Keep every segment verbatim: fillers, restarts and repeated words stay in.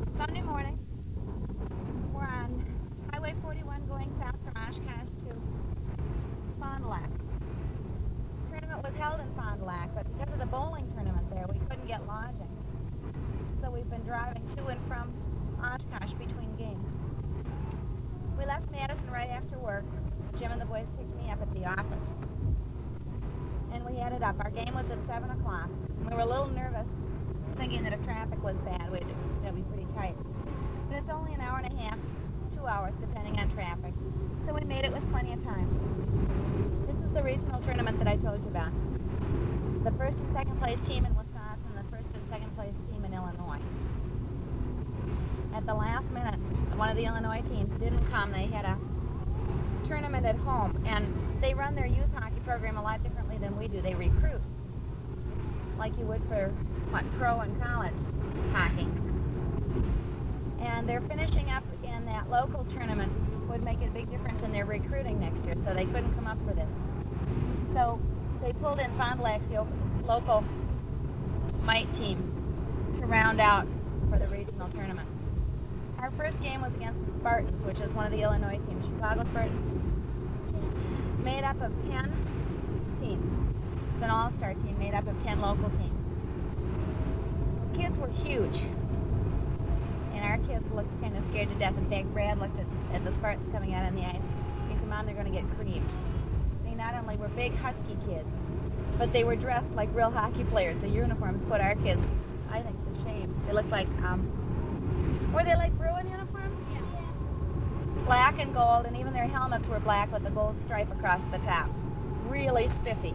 Sunday morning, we're on Highway forty-one going south from Oshkosh to Fond du Lac. The tournament was held in Fond du Lac, but because of the bowling tournament there, we couldn't get lodging. So we've been driving to and from Oshkosh between games. We left Madison right after work. Jim and the boys picked me up at the office. And we headed up. Our game was at seven o'clock. We were a little nervous, thinking that if traffic was bad, we'd it'd be pretty tight. But it's only an hour and a half, two hours, depending on traffic. So we made it with plenty of time. This is the regional tournament that I told you about. The first and second place team in Wisconsin, the first and second place team in Illinois. At the last minute, one of the Illinois teams didn't come. They had a tournament at home, and they run their youth hockey program a lot differently than we do. They recruit, like you would for, what, pro and college hockey. And they're finishing up in that local tournament would make a big difference in their recruiting next year, so they couldn't come up for this. So they pulled in Fond du Lac's local mite team to round out for the regional tournament. Our first game was against the Spartans, which is one of the Illinois teams, Chicago Spartans, made up of ten teams. It's an all-star team made up of ten local teams. Kids were huge. And our kids looked kind of scared to death. In fact, Brad looked at, at the Spartans coming out on the ice. He said, Mom, they're going to get creamed. They not only were big, husky kids, but they were dressed like real hockey players. The uniforms put our kids, I think, to shame. They looked like, um, were they like Bruin uniforms? Yeah. Black and gold, and even their helmets were black with a gold stripe across the top. Really spiffy.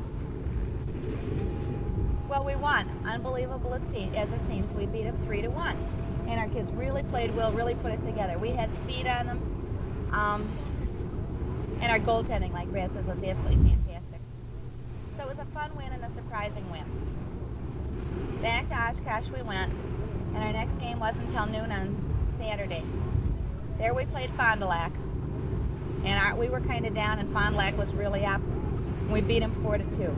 Well, we won. Unbelievable as it seems. We beat them three to one. And our kids really played well, really put it together. We had speed on them. Um, and our goaltending, like Brad says, was absolutely fantastic. So it was a fun win and a surprising win. Back to Oshkosh we went, and our next game wasn't until noon on Saturday. There we played Fond du Lac. And our, we were kind of down, and Fond du Lac was really up. And we beat them four to two.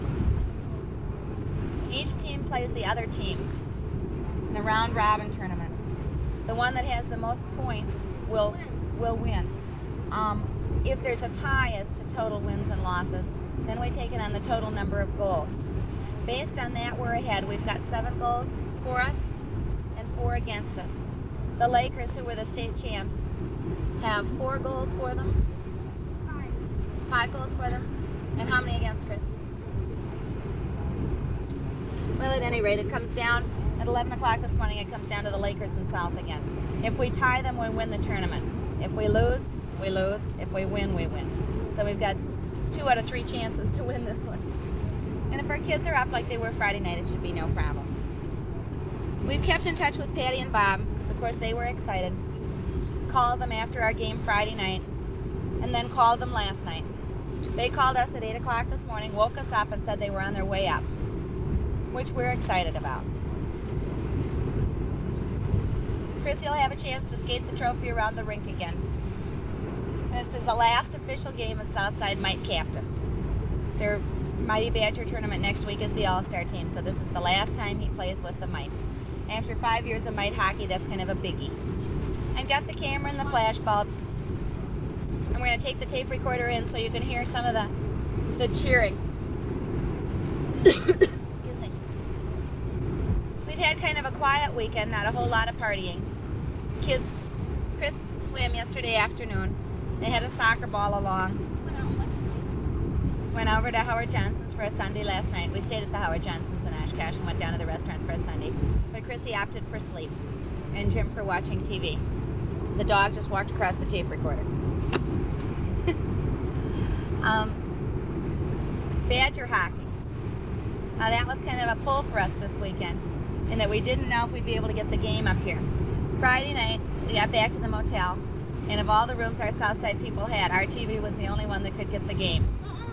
Each team plays the other teams in a round-robin tournament. The one that has the most points will will win. Um, if there's a tie as to total wins and losses, then we take it on the total number of goals. Based on that, we're ahead. We've got seven goals for us and four against us. The Lakers, who were the state champs, have four goals for them. Five. Five goals for them. And how many against Chris? Well, at any rate, it comes down. At eleven o'clock this morning, it comes down to the Lakers and South again. If we tie them, we win the tournament. If we lose, we lose. If we win, we win. So we've got two out of three chances to win this one. And if our kids are up like they were Friday night, it should be no problem. We've kept in touch with Patty and Bob, because of course they were excited. Called them after our game Friday night, and then called them last night. They called us at eight o'clock this morning, woke us up, and said they were on their way up, which we're excited about. Chrissy will have a chance to skate the trophy around the rink again. And this is the last official game as Southside Mite captain. Their Mighty Badger tournament next week is the All-Star team, so this is the last time he plays with the Mites. After five years of Mite hockey, that's kind of a biggie. I've got the camera and the flash bulbs. And we're going to take the tape recorder in so you can hear some of the, the cheering. Excuse me. We've had kind of a quiet weekend, not a whole lot of partying. Kids, Chris swam yesterday afternoon. They had a soccer ball along. Went over to Howard Johnson's for a Sunday last night. We stayed at the Howard Johnson's in Oshkosh and went down to the restaurant for a Sunday. But Chrissy opted for sleep, and Jim for watching T V. The dog just walked across the tape recorder. um, Badger hockey. Now that was kind of a pull for us this weekend, in that we didn't know if we'd be able to get the game up here. Friday night, we got back to the motel, and of all the rooms our Southside people had, our T V was the only one that could get the game.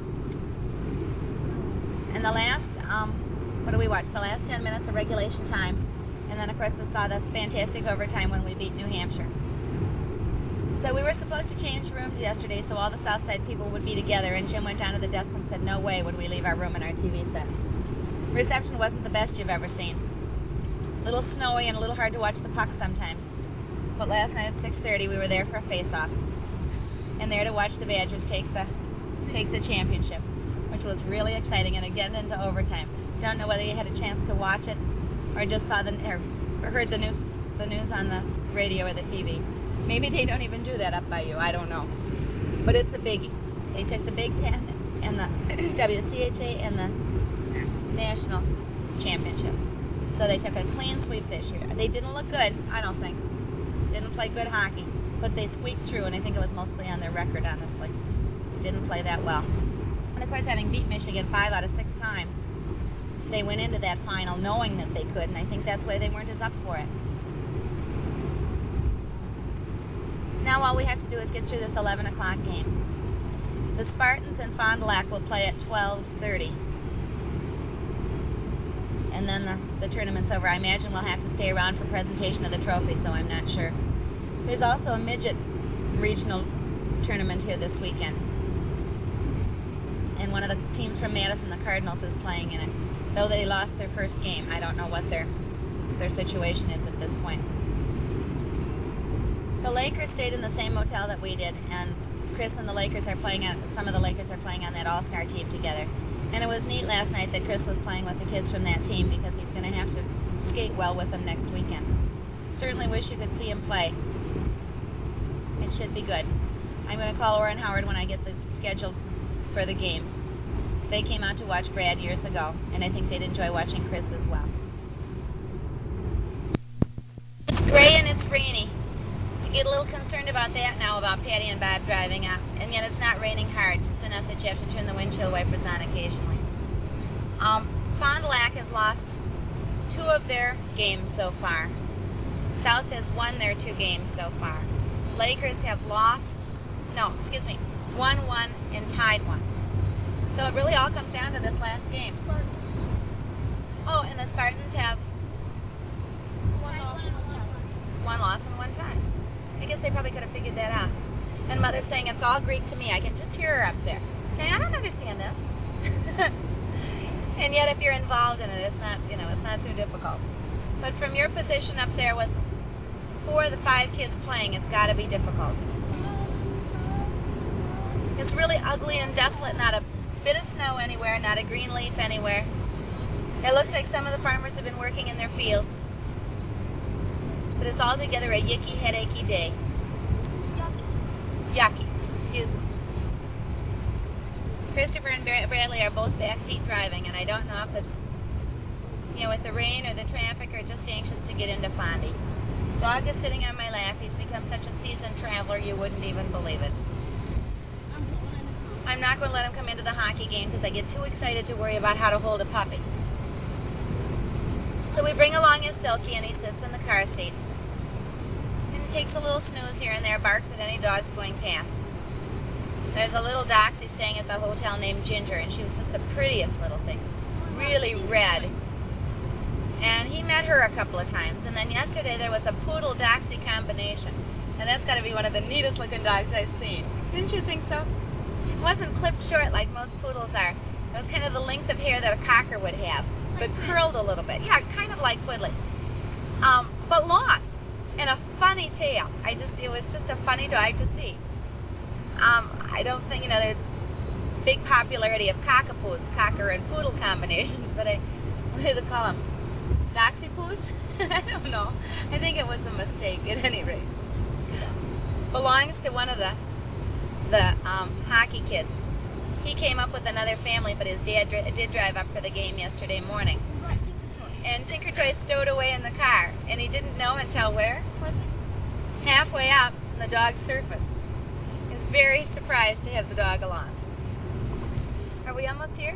And the last, um, what did we watch? The last ten minutes of regulation time, and then of course we saw the fantastic overtime when we beat New Hampshire. So we were supposed to change rooms yesterday so all the Southside people would be together, and Jim went down to the desk and said, no way would we leave our room and our T V set. Reception wasn't the best you've ever seen. A little snowy and a little hard to watch the puck sometimes. But last night at six thirty, we were there for a face-off, and there to watch the Badgers take the take the championship, which was really exciting, and again into overtime. Don't know whether you had a chance to watch it or just saw the or heard the news the news on the radio or the T V. Maybe they don't even do that up by you. I don't know. But it's a biggie. They took the Big Ten and the W C H A and the National Championship. So they took a clean sweep this year. They didn't look good, I don't think. Didn't play good hockey, but they squeaked through, and I think it was mostly on their record, honestly. Didn't play that well. And of course, having beat Michigan five out of six times, they went into that final knowing that they could, and I think that's why they weren't as up for it. Now all we have to do is get through this eleven o'clock game. The Spartans and Fond du Lac will play at twelve thirty. And then the, the tournament's over. I imagine we'll have to stay around for presentation of the trophies, though I'm not sure. There's also a midget regional tournament here this weekend. And one of the teams from Madison, the Cardinals, is playing in it. Though they lost their first game, I don't know what their their situation is at this point. The Lakers stayed in the same motel that we did, and Chris and the Lakers are playing on, some of the Lakers are playing on that all-star team together. And it was neat last night that Chris was playing with the kids from that team because he's going to have to skate well with them next weekend. Certainly wish you could see him play. It should be good. I'm going to call Orrin Howard when I get the schedule for the games. They came out to watch Brad years ago, and I think they'd enjoy watching Chris as well. It's gray and it's rainy. You get a little concerned about that now, about Patty and Bob driving up, and yet it's not raining hard, just enough that you have to turn the windshield wipers on occasionally. Um, Fond du Lac has lost two of their games so far. South has won their two games so far. Lakers have lost, no, excuse me, won one and tied one. So it really all comes down to this last game. Spartans. Oh, and the Spartans have One loss and one tie. one loss and one tie. I guess they probably could have figured that out. And Mother's saying it's all Greek to me. I can just hear her up there saying, I don't understand this. And yet if you're involved in it, it's not, you know, it's not too difficult. But from your position up there with four of the five kids playing, it's got to be difficult. It's really ugly and desolate, not a bit of snow anywhere, not a green leaf anywhere. It looks like some of the farmers have been working in their fields. But it's altogether a yicky, headachy day. Yucky. Yucky, excuse me. Christopher and Bradley are both backseat driving, and I don't know if it's, you know, with the rain or the traffic or just anxious to get into Fondy. Dog is sitting on my lap. He's become such a seasoned traveler you wouldn't even believe it. I'm going in the house. I'm not going to let him come into the hockey game because I get too excited to worry about how to hold a puppy. So we bring along his Silky, and he sits in the car seat. And takes a little snooze here and there, barks at any dogs going past. There's a little dachshund staying at the hotel named Ginger, and she was just the prettiest little thing. Really red. And he met her a couple of times. And then yesterday there was a poodle dachshund combination. And that's got to be one of the neatest looking dogs I've seen. Didn't you think so? It wasn't clipped short like most poodles are. It was kind of the length of hair that a cocker would have, but curled a little bit. Yeah, kind of like Woodley. Um, but long. And a funny tail. I just, it was just a funny dog to see. Um, I don't think, you know, there's big popularity of cockapoos, cocker and poodle combinations, but I, what do they call them? Doxypoos? I don't know. I think it was a mistake at any rate. Belongs to one of the, the um, hockey kids. He came up with another family, but his dad dr- did drive up for the game yesterday morning. We brought Tinker Toy. And Tinker Toy stowed away in the car, and he didn't know until where? Was it? Halfway up, the dog surfaced. He was very surprised to have the dog along. Are we almost here?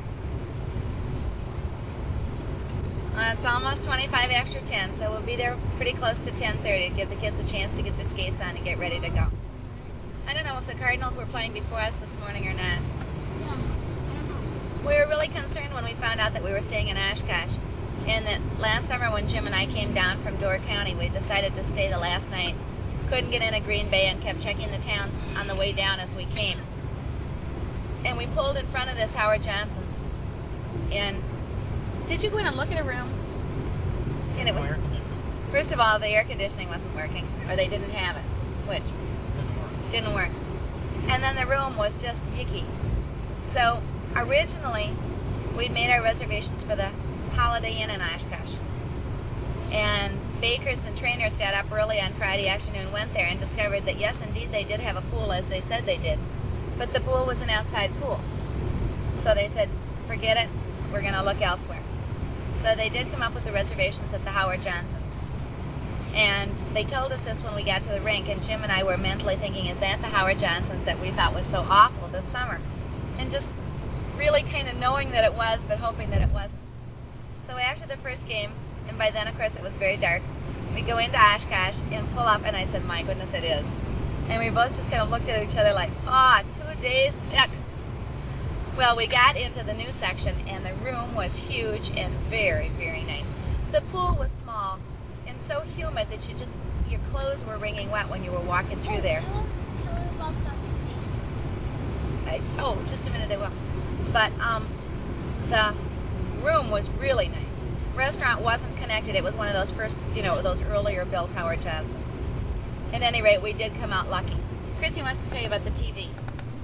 Uh, it's almost twenty-five after ten, so we'll be there pretty close to ten thirty to give the kids a chance to get their skates on and get ready to go. I don't know if the Cardinals were playing before us this morning or not. Yeah, I don't know. We were really concerned when we found out that we were staying in Oshkosh, and that last summer when Jim and I came down from Door County, we decided to stay the last night. Couldn't get into Green Bay and kept checking the towns on the way down as we came. And we pulled in front of this Howard Johnson's. And did you go in and look at a room? And it was Air conditioning. First of all, the air conditioning wasn't working, or they didn't have it, which didn't work. And then the room was just yicky. So originally, we'd made our reservations for the Holiday Inn in Oshkosh. And bakers and trainers got up early on Friday afternoon, went there, and discovered that yes, indeed, they did have a pool as they said they did. But the pool was an outside pool. So they said, forget it, we're going to look elsewhere. So they did come up with the reservations at the Howard Johnsons. And they told us this when we got to the rink, and Jim and I were mentally thinking, is that the Howard Johnsons that we thought was so awful this summer? And just really kind of knowing that it was, but hoping that it wasn't. So after the first game, and by then, of course, it was very dark, we go into Oshkosh and pull up, and I said, my goodness, it is. And we both just kind of looked at each other like, ah, oh, two days, yuck. Well, we got into the new section, and the room was huge and very, very nice. The pool was small and so humid that you just, your clothes were wringing wet when you were walking through there. Tell her, tell her about that to me. I, oh, just a minute, I will. But um, the room was really nice. Restaurant wasn't connected. It was one of those first, you know, those earlier built Howard Johnsons. At any rate, we did come out lucky. Chrissy wants to tell you about the T V.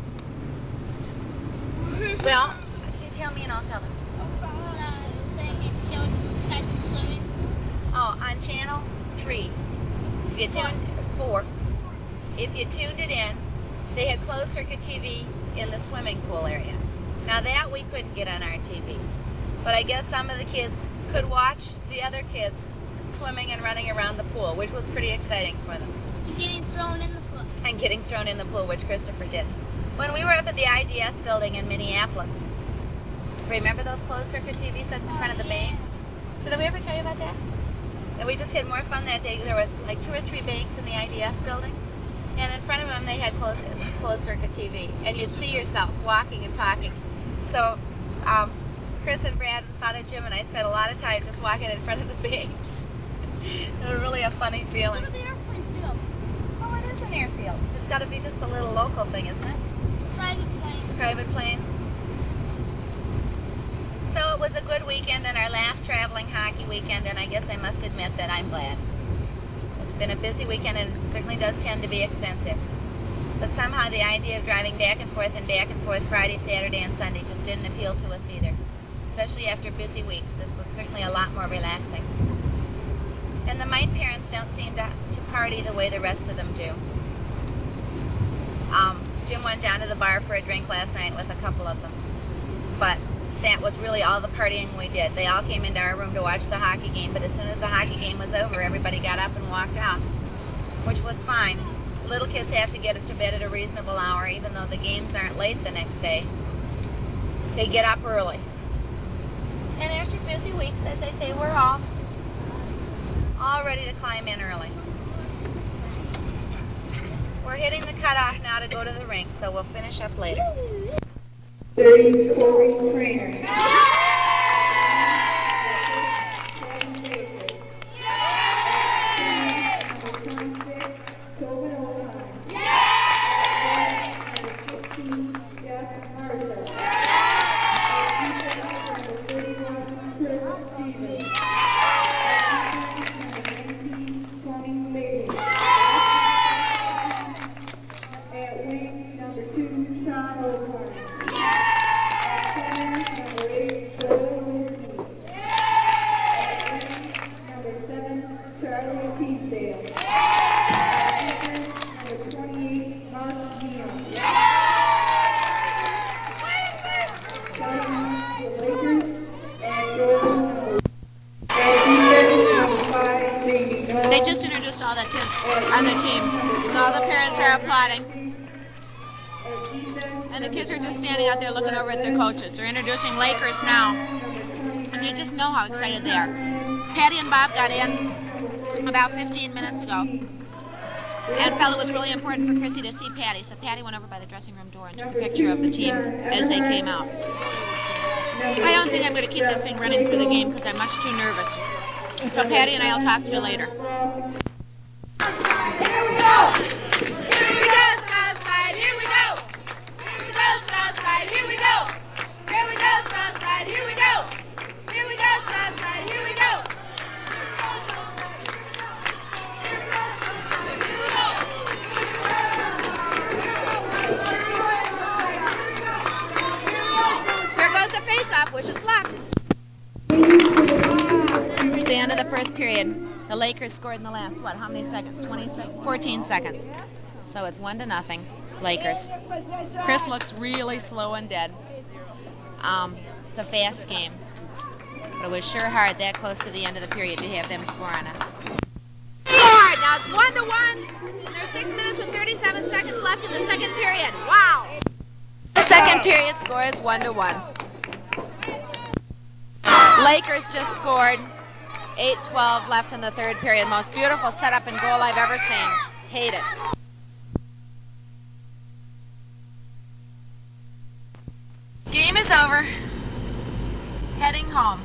Well, actually tell me and I'll tell them. Uh, thing it showed inside the swimming. Oh, on channel three. If you tuned four. If you tuned it in, they had closed circuit T V in the swimming pool area. Now that we couldn't get on our T V. But I guess some of the kids could watch the other kids swimming and running around the pool, which was pretty exciting for them. And getting thrown in the pool. And getting thrown in the pool, which Christopher did. When we were up at the I D S building in Minneapolis, remember those closed circuit T V sets in front of the banks? So did we ever tell you about that? And we just had more fun that day. There were like two or three banks in the I D S building, and in front of them they had closed, closed circuit T V, and you'd see yourself walking and talking. So um, Chris and Brad and Father Jim and I spent a lot of time just walking in front of the banks. It was really a funny feeling. Look at the airplane field. Oh, it is an airfield. It's got to be just a little local thing, isn't it? Private planes. Private planes. So it was a good weekend and our last traveling hockey weekend, and I guess I must admit that I'm glad. It's been a busy weekend and it certainly does tend to be expensive. But somehow the idea of driving back and forth and back and forth Friday, Saturday, and Sunday just didn't appeal to us either. Especially after busy weeks, this was certainly a lot more relaxing. And the Mite parents don't seem to, to party the way the rest of them do. Um, Jim went down to the bar for a drink last night with a couple of them. But that was really all the partying we did. They all came into our room to watch the hockey game, but as soon as the hockey game was over, everybody got up and walked out, which was fine. Little kids have to get to bed at a reasonable hour, even though the games aren't late the next day. They get up early. And after busy weeks, as I say, we're all, all ready to climb in early. We're hitting the cutoff now to go to the rink, so we'll finish up later. thirty Corey Trainer. They just introduced all the kids on the team, and all the parents are applauding. And the kids are just standing out there looking over at their coaches. They're introducing Lakers now, and you just know how excited they are. Patty and Bob got in about fifteen minutes ago, and felt it was really important for Chrissy to see Patty, so Patty went over by the dressing room door and took a picture of the team as they came out. I don't think I'm going to keep this thing running for the game because I'm much too nervous. So Patty and I will talk to you later. Here we go! Here we go, Southside! Here we go! Here we go, Southside! Here we go! Here we go, Southside! Here we go! Here we go, Southside! Here we go! first period. The Lakers scored in the last, what, how many seconds? twenty seconds? fourteen seconds. So it's one to nothing, Lakers. Chris looks really slow and dead. Um, it's a fast game. But it was sure hard that close to the end of the period to have them score on us. Scored! Now it's one to one. And there's six minutes and thirty-seven seconds left in the second period. Wow! The second period score is one to one. Lakers just scored. eight twelve left in the third period. Most beautiful setup and goal I've ever seen. Hate it. Game is over. Heading home.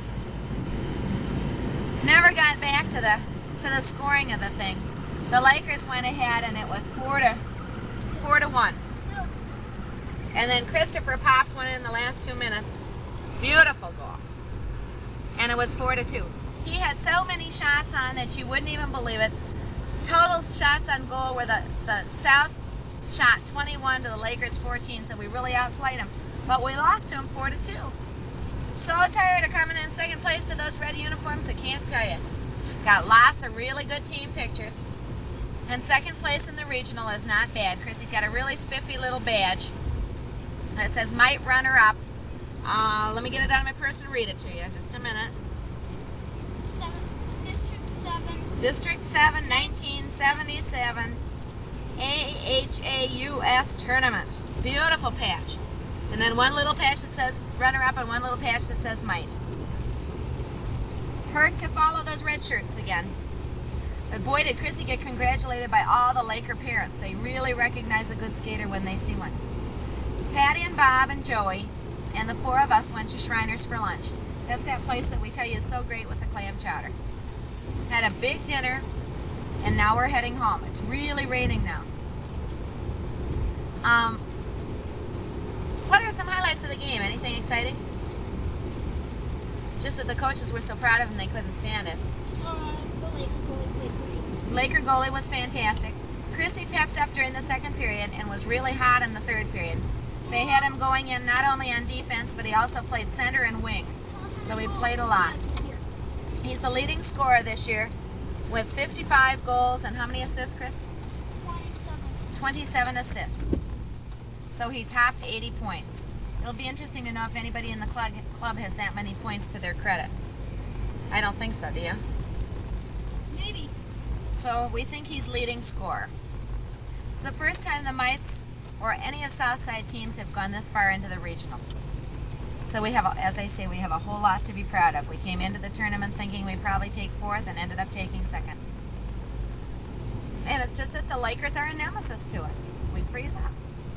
Never got back to the to the scoring of the thing. The Lakers went ahead and it was four to four to one. And then Christopher popped one in the last two minutes. Beautiful goal. And it was four to two. He had so many shots on that you wouldn't even believe it. Total shots on goal were the, the South shot twenty-one to the Lakers fourteen, so we really outplayed them. But we lost to them four to two. So tired of coming in second place to those red uniforms, I can't tell you. Got lots of really good team pictures. And second place in the regional is not bad. Chrissy's got a really spiffy little badge that says Might Runner Up. Uh, let me get it out of my purse and read it to you. Just a minute. Seven. District seven. District seven, nineteen seventy-seven A H A U S Tournament. Beautiful patch. And then one little patch that says runner up and one little patch that says might. Hurt to follow those red shirts again. But boy, did Chrissy get congratulated by all the Laker parents. They really recognize a good skater when they see one. Patty and Bob and Joey and the four of us went to Shriners for lunch. That's that place that we tell you is so great with the clam chowder. Had a big dinner, and now we're heading home. It's really raining now. Um, what are some highlights of the game? Anything exciting? Just that the coaches were so proud of him they couldn't stand it. Uh, the Laker goalie played great. Laker goalie was fantastic. Chrissy pepped up during the second period and was really hot in the third period. They had him going in not only on defense, but he also played center and wing. So he played a lot. He's the leading scorer this year with fifty-five goals and how many assists, Chris? twenty-seven. twenty-seven assists. So he topped eighty points. It'll be interesting to know if anybody in the club, club has that many points to their credit. I don't think so, do you? Maybe. So we think he's leading scorer. It's the first time the Mites or any of Southside teams have gone this far into the regional. So we have, as I say, we have a whole lot to be proud of. We came into the tournament thinking we'd probably take fourth and ended up taking second. And it's just that the Lakers are a nemesis to us. We'd freeze up.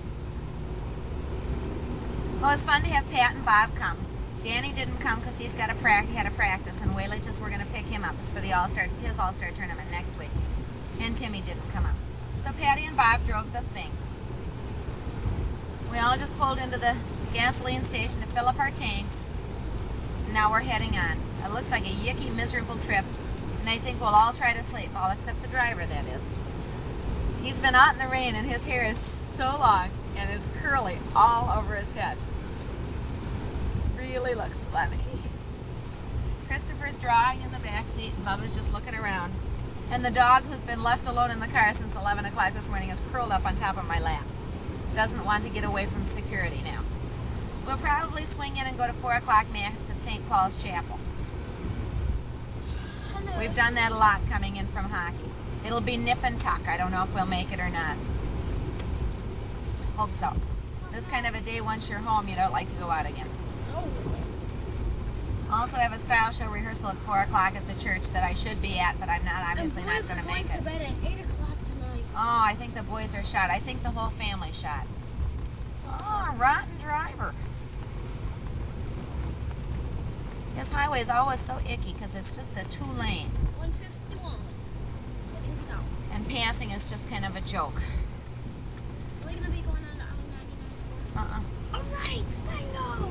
Well, it's fun to have Pat and Bob come. Danny didn't come because he's got a pra- he had a practice, and Whaley just we're going to pick him up. It's for the All-Star, his All-Star tournament next week. And Timmy didn't come up. So Patty and Bob drove the thing. We all just pulled into the gasoline station to fill up our tanks. Now we're heading on. It looks like a yicky, miserable trip, and I think we'll all try to sleep, all except the driver, that is. He's been out in the rain, and his hair is so long, and it's curly all over his head. Really looks funny. Christopher's drawing in the back seat, and Bubba's just looking around. And the dog, who's been left alone in the car since eleven o'clock this morning, is curled up on top of my lap. Doesn't want to get away from security now. We'll probably swing in and go to four o'clock mass at Saint Paul's Chapel. Hello. We've done that a lot coming in from hockey. It'll be nip and tuck. I don't know if we'll make it or not. Hope so. This kind of a day, once you're home, you don't like to go out again. Also have a style show rehearsal at four o'clock at the church that I should be at, but I'm not, obviously not going to make to it. bed at eight o'clock tonight. Oh, I think the boys are shot. I think the whole family's shot. Oh, rotten driver. This highway is always so icky because it's just a two-lane, one fifty-one. Heading south. and passing is just kind of a joke. Are we going to be going on to I ninety-nine? Uh-uh. Alright, I know.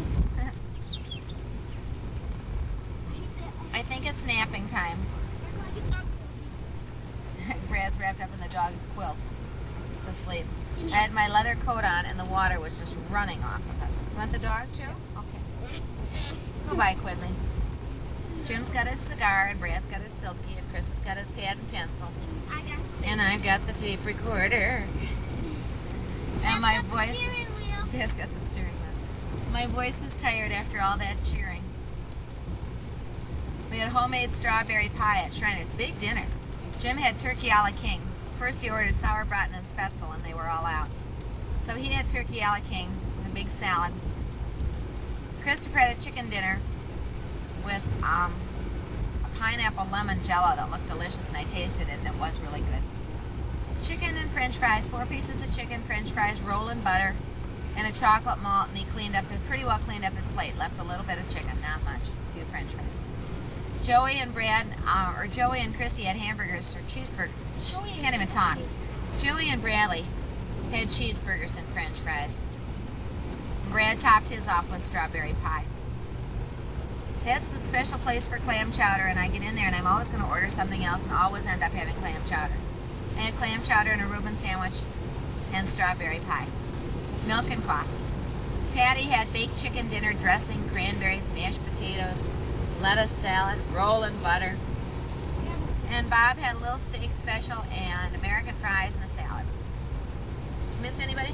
I hate that. I think it's napping time. We're going to get dog sleeping. Brad's wrapped up in the dog's quilt to sleep. I had my leather coat on, and the water was just running off of it. You want the dog too? Okay. Goodbye, Quidley. Jim's got his cigar, and Brad's got his silky, and Chris has got his pad and pencil. I got And I've got the tape recorder. And my voice is... Dad's got the steering wheel. My voice is tired after all that cheering. We had homemade strawberry pie at Shriners. Big dinners. Jim had turkey a la king. First he ordered sauerbraten and spätzle, and they were all out. So he had turkey a la king and a big salad. Christopher had a chicken dinner with um, a pineapple lemon jello that looked delicious, and I tasted it, and it was really good. Chicken and french fries, four pieces of chicken, french fries, roll in butter, and a chocolate malt, and he cleaned up, pretty well cleaned up his plate, left a little bit of chicken, not much, a few french fries. Joey and Brad, uh, or Joey and Chrissy had hamburgers, or cheeseburgers, can't even talk. Joey and Bradley had cheeseburgers and french fries. Brad topped his off with strawberry pie. That's the special place for clam chowder, and I get in there and I'm always going to order something else and always end up having clam chowder. I had clam chowder and a Reuben sandwich and strawberry pie. Milk and coffee. Patty had baked chicken dinner, dressing, cranberries, mashed potatoes, lettuce salad, roll and butter. And Bob had a little steak special and American fries and a salad. Miss anybody?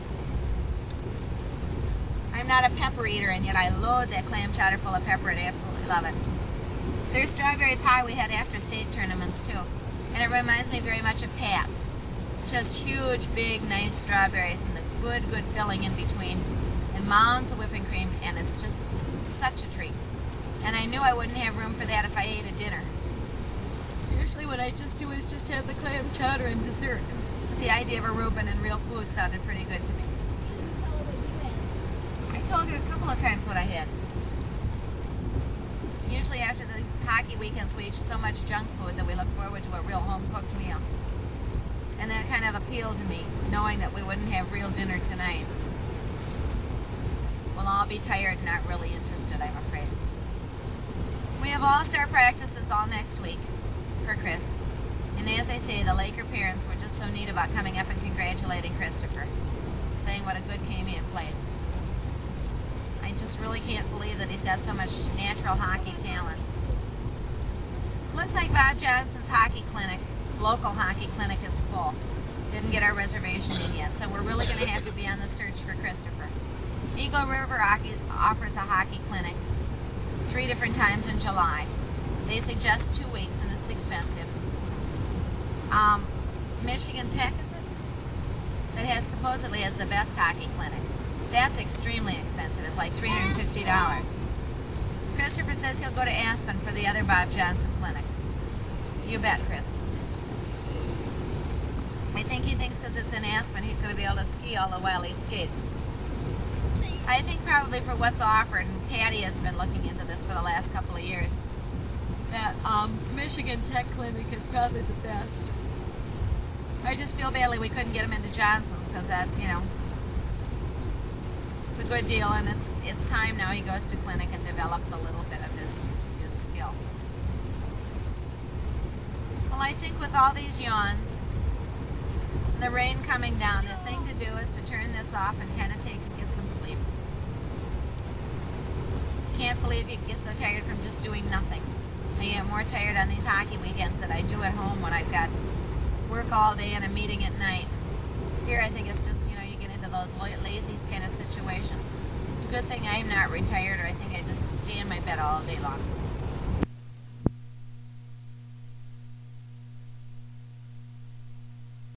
I'm not a pepper eater, and yet I load that clam chowder full of pepper and absolutely love it. There's strawberry pie we had after state tournaments too, and it reminds me very much of Pat's. Just huge, big, nice strawberries and the good, good filling in between, and mounds of whipping cream, and it's just such a treat. And I knew I wouldn't have room for that if I ate a dinner. Usually what I just do is just have the clam chowder and dessert. But the idea of a Reuben and real food sounded pretty good to me. I told you a couple of times what I had. Usually after these hockey weekends we eat so much junk food that we look forward to a real home-cooked meal. And that kind of appealed to me, knowing that we wouldn't have real dinner tonight. We'll all be tired and not really interested, I'm afraid. We have all-star practices all next week for Chris. And as I say, the Laker parents were just so neat about coming up and congratulating Christopher, saying what a good game he had played. I just really can't believe that he's got so much natural hockey talents. Looks like Bob Johnson's hockey clinic, local hockey clinic, is full. Didn't get our reservation in yet, so we're really going to have to be on the search for Christopher. Eagle River Hockey offers a hockey clinic three different times in July. They suggest two weeks, and it's expensive. Um, Michigan Tech, is it? That has supposedly has the best hockey clinic. That's extremely expensive. It's like three hundred fifty dollars. Christopher says he'll go to Aspen for the other Bob Johnson clinic. You bet, Chris. I think he thinks because it's in Aspen he's going to be able to ski all the while he skates. I think probably for what's offered, and Patty has been looking into this for the last couple of years, that um, Michigan Tech Clinic is probably the best. I just feel badly we couldn't get him into Johnson's because that, you know, it's a good deal, and it's it's time now he goes to clinic and develops a little bit of his, his skill. Well, I think with all these yawns, the rain coming down, the thing to do is to turn this off and kind of take get some sleep. Can't believe you get so tired from just doing nothing. I get more tired on these hockey weekends than I do at home when I've got work all day and a meeting at night. Here I think it's just, you know, you get into those lazy kind of situations. It's a good thing I'm not retired, or I think I just stay in my bed all day long.